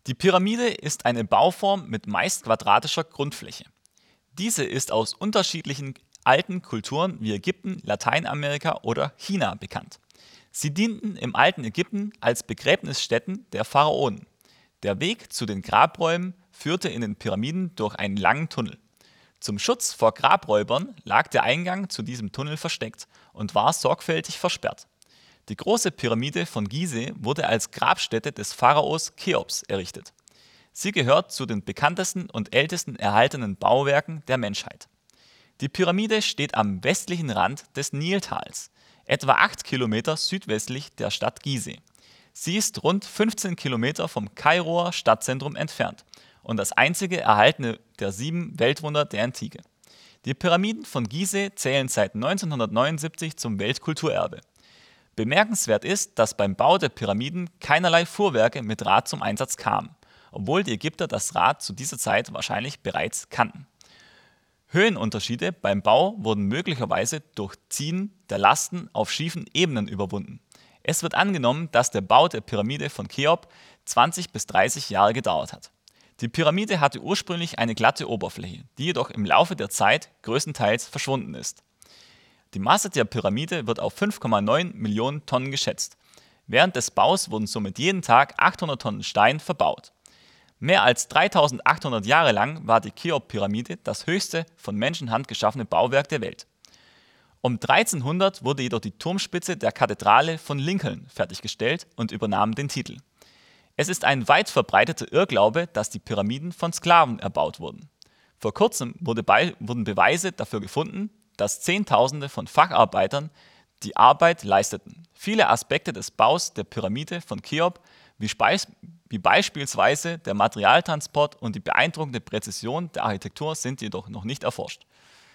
Die Pyramide ist eine Bauform mit meist quadratischer Grundfläche. Diese ist aus unterschiedlichen alten Kulturen wie Ägypten, Lateinamerika oder China bekannt. Sie dienten im alten Ägypten als Begräbnisstätten der Pharaonen. Der Weg zu den Grabräumen führte in den Pyramiden durch einen langen Tunnel. Zum Schutz vor Grabräubern lag der Eingang zu diesem Tunnel versteckt und war sorgfältig versperrt. Die große Pyramide von Gizeh wurde als Grabstätte des Pharaos Cheops errichtet. Sie gehört zu den bekanntesten und ältesten erhaltenen Bauwerken der Menschheit. Die Pyramide steht am westlichen Rand des Niltals, etwa 8 Kilometer südwestlich der Stadt Gizeh. Sie ist rund 15 Kilometer vom Kairoer Stadtzentrum entfernt und das einzige erhaltene der 7 Weltwunder der Antike. Die Pyramiden von Gizeh zählen seit 1979 zum Weltkulturerbe. Bemerkenswert ist, dass beim Bau der Pyramiden keinerlei Fuhrwerke mit Rad zum Einsatz kamen, obwohl die Ägypter das Rad zu dieser Zeit wahrscheinlich bereits kannten. Höhenunterschiede beim Bau wurden möglicherweise durch Ziehen der Lasten auf schiefen Ebenen überwunden. Es wird angenommen, dass der Bau der Pyramide von Cheops 20 bis 30 Jahre gedauert hat. Die Pyramide hatte ursprünglich eine glatte Oberfläche, die jedoch im Laufe der Zeit größtenteils verschwunden ist. Die Masse der Pyramide wird auf 5,9 Millionen Tonnen geschätzt. Während des Baus wurden somit jeden Tag 800 Tonnen Stein verbaut. Mehr als 3800 Jahre lang war die Cheops-Pyramide das höchste von Menschenhand geschaffene Bauwerk der Welt. Um 1300 wurde jedoch die Turmspitze der Kathedrale von Lincoln fertiggestellt und übernahm den Titel. Es ist ein weit verbreiteter Irrglaube, dass die Pyramiden von Sklaven erbaut wurden. Vor kurzem wurden Beweise dafür gefunden, dass Zehntausende von Facharbeitern die Arbeit leisteten. Viele Aspekte des Baus der Pyramide von Cheops, wie beispielsweise der Materialtransport und die beeindruckende Präzision der Architektur, sind jedoch noch nicht erforscht.